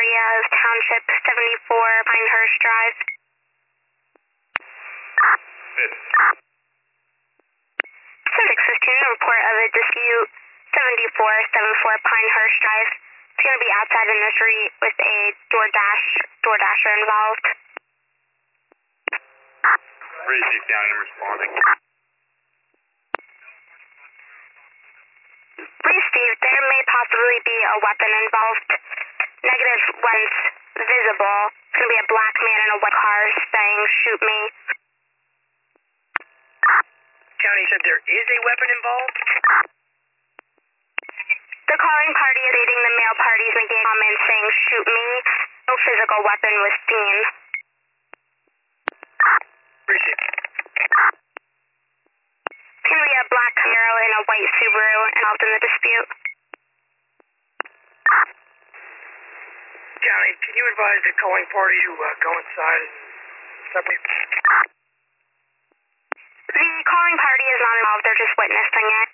area of Township 74 Pinehurst Drive. Fifth. 615, report of a dispute, 7474 Pinehurst Drive. It's going to be outside in the street with a DoorDasher involved. Receive down and responding. Steve, there may possibly be a weapon involved. Negative once visible. It's going to be a black man in a white car saying, "Shoot me." County said there is a weapon involved? The calling party is aiding the male parties making comments saying, "Shoot me." No physical weapon was seen. Appreciate it. It's going to be a black Camaro and a white Subaru involved in the dispute. County, can you advise the calling party to go inside and separate? The calling party is not involved, they're just witnessing it.